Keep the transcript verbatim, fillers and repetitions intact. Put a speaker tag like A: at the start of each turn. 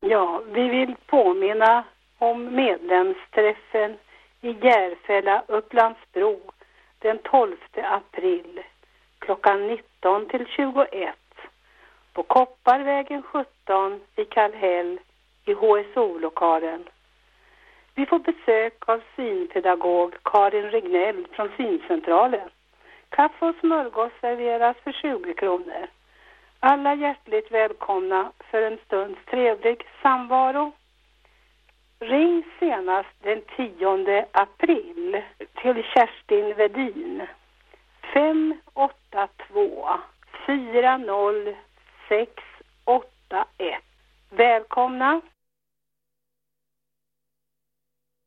A: Ja, vi vill påminna om medlemsträffen i Järfälla Upplandsbro den tolfte april klockan nitton till tjugoett på Kopparvägen sjutton i Kallhäll i H S O-lokalen. Vi får besök av synpedagog Karin Regnell från syncentralen. Kaffe och smörgås serveras för tjugo kronor. Alla hjärtligt välkomna för en stunds trevlig samvaro. Ring senast den tionde april till Kerstin Vedin. fem åtta två fyra noll sex åtta ett. Välkomna!